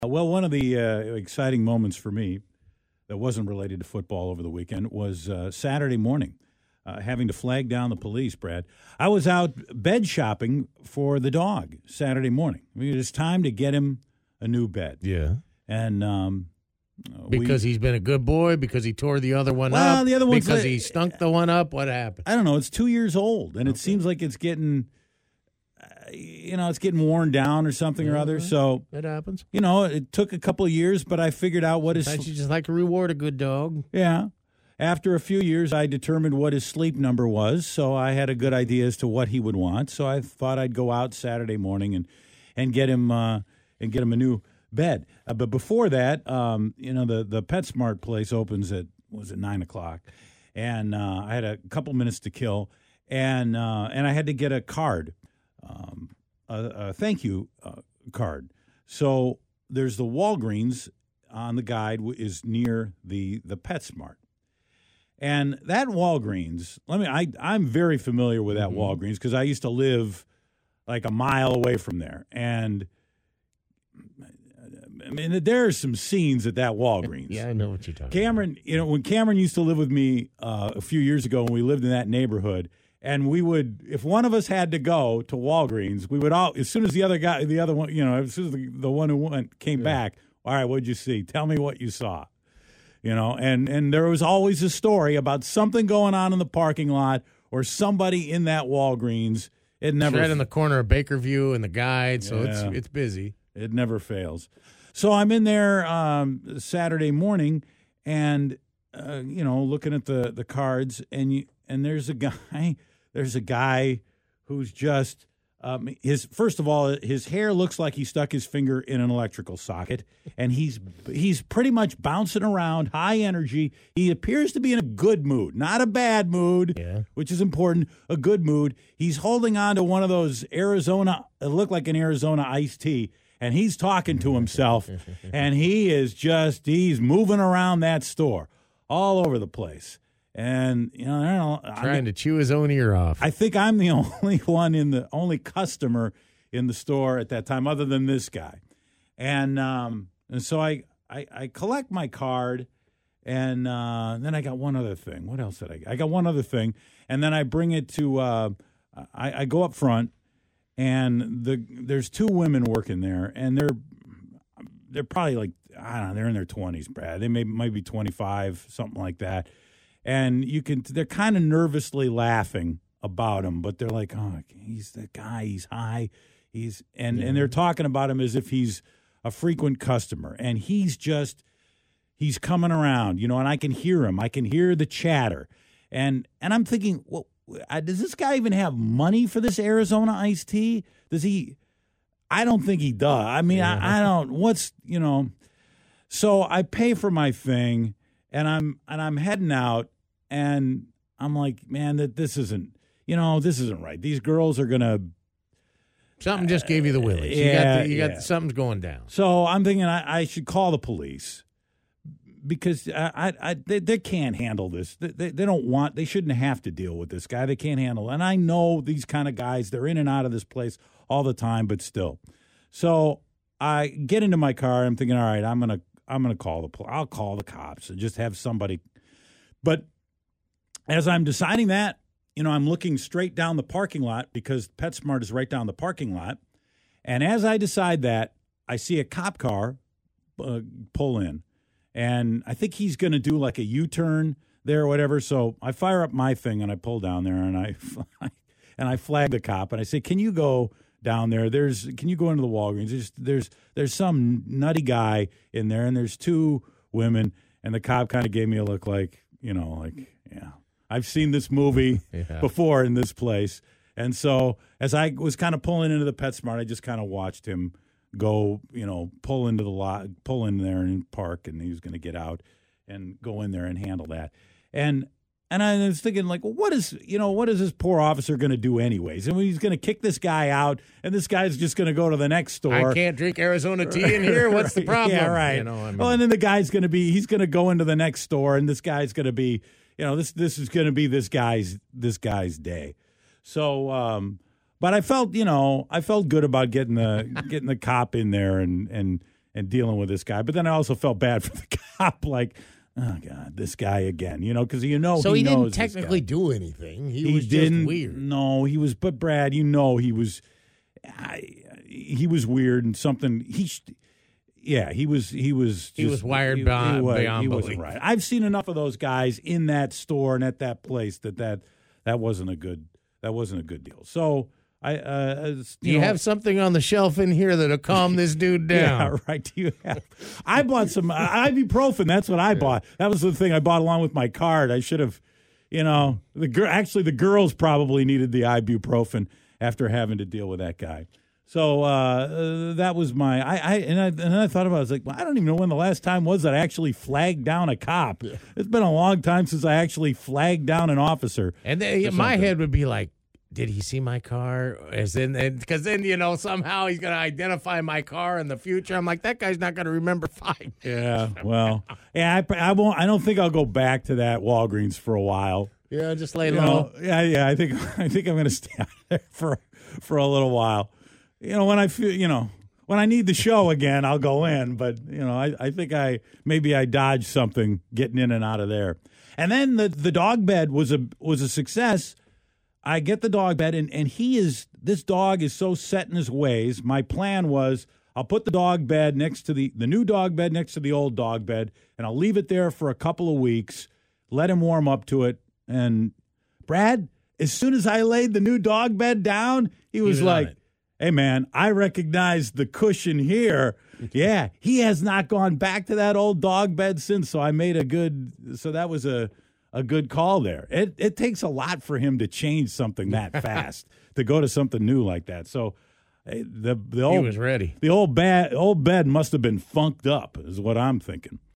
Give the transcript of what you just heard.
Well, one of the exciting moments for me that wasn't related to football over the weekend was Saturday morning, having to flag down the police, Brad. I was out bed shopping for the dog Saturday morning. I mean, it's time to get him a new bed. Yeah. And because he's been a good boy, because he tore the other one Well, up, the other one's because like- he stunk the one up. What happened? I don't know. It's 2 years old, and it seems like it's getting, it's getting worn down or something or other. So, That happens. it took a couple of years, but I figured out what his Sometimes you just like to reward a good dog. Yeah. After a few years, I determined what his sleep number was, so I had a good idea as to what he would want. So I thought I'd go out Saturday morning and get him a new bed. But before that, the PetSmart place opens at 9:00, and I had a couple minutes to kill, and I had to get a card, a thank you card. So there's the Walgreens on the guide is near the PetSmart. And that Walgreens, I'm very familiar with that Walgreens because I used to live like a mile away from there. And I mean, there are some scenes at that Walgreens. Yeah, I know what you're talking Cameron, when Cameron used to live with me a few years ago when we lived in that neighborhood, and we would, if one of us had to go to Walgreens, we would all, as soon as the other one, as soon as the one who went came back, all right, what'd you see? Tell me what you saw. And there was always a story about something going on in the parking lot or somebody in that Walgreens. It never It's right in the corner of Bakerview and the guide, so Yeah. it's busy. It never fails. So I'm in there Saturday morning, and looking at the cards, and there's a guy who's just first of all, his hair looks like he stuck his finger in an electrical socket, and he's pretty much bouncing around, high energy. He appears to be in a good mood, not a bad mood, which is important. A good mood. He's holding on to one of those Arizona. It looked like an Arizona iced tea. And he's talking to himself, and he's moving around that store all over the place. And, Trying to chew his own ear off. I think I'm the only customer in the store at that time other than this guy. And so I collect my card, and then I got one other thing. What else did I got one other thing, and then I bring it to I go up front. And there's two women working there, and they're probably like, I don't know, they're in their 20s, Brad. They might be 25, something like that. And they're kind of nervously laughing about him, but they're like, oh, he's the guy, he's high, and they're talking about him as if he's a frequent customer, and he's coming around, and I can hear him, I can hear the chatter, and I'm thinking, well, does this guy even have money for this Arizona iced tea? Does he? I don't think he does. I mean, I don't. So I pay for my thing, and I'm heading out, and I'm like, man, this isn't right. These girls are gonna. Something just gave you the willies. You got something's going down. So I'm thinking I should call the police. Because they can't handle this. They shouldn't have to deal with this guy. They can't handle it. And I know these kind of guys, they're in and out of this place all the time, but still. So I get into my car. I'm thinking, all right, I'm gonna call I'll call the cops and just have somebody. But as I'm deciding that, I'm looking straight down the parking lot because PetSmart is right down the parking lot. And as I decide that, I see a cop car pull in. And I think he's going to do like a U-turn there or whatever. So I fire up my thing and I pull down there and I flag the cop and I say, "Can you go down there? Can you go into the Walgreens? There's some nutty guy in there and there's two women." And the cop kind of gave me a look like, yeah, I've seen this movie before in this place. And so as I was kind of pulling into the PetSmart, I just kind of watched him go, pull into the lot, pull in there and park, and he was going to get out and go in there and handle that. And I was thinking, like, well, what is this poor officer going to do anyways? I mean, he's going to kick this guy out, and this guy's just going to go to the next store. I can't drink Arizona tea in here. What's the problem? Yeah, right. Well, and then the guy's going to he's going to go into the next store, and this guy's going to be, this is going to be this guy's day. So, but I felt good about getting the cop in there and and dealing with this guy. But then I also felt bad for the cop, like, oh, God, this guy again, so So he didn't knows technically do anything. He was didn't, just weird. No, he was, but Brad, he was weird and something, he was wired beyond he belief. wasn't right. I've seen enough of those guys in that store and at that place that wasn't a good deal. So you have something on the shelf in here that'll calm this dude down. Yeah, right. Do you have? I bought some ibuprofen. That's what I bought. That was the thing I bought along with my card. I should have, the girls probably needed the ibuprofen after having to deal with that guy. So that was my and I thought about it. I was like, well, I don't even know when the last time was that I actually flagged down a cop. Yeah. It's been a long time since I actually flagged down an officer. And my head would be like, did he see my car? Because then somehow he's going to identify my car in the future. I'm like, that guy's not going to remember 5 minutes. Yeah, well, I won't. I don't think I'll go back to that Walgreens for a while. Yeah, just lay low. Yeah. I think I'm going to stay out there for a little while. When I feel, when I need the show again, I'll go in. But I think I dodged something getting in and out of there. And then the dog bed was a success. I get the dog bed, and this dog is so set in his ways. My plan was I'll put the dog bed next to the new dog bed next to the old dog bed, and I'll leave it there for a couple of weeks, let him warm up to it. And Brad, as soon as I laid the new dog bed down, he was like, hey, man, I recognize the cushion here. Yeah, he has not gone back to that old dog bed since, so that was a good call there. It takes a lot for him to change something that fast, to go to something new like that. So he was ready. The old bed must have been funked up, is what I'm thinking.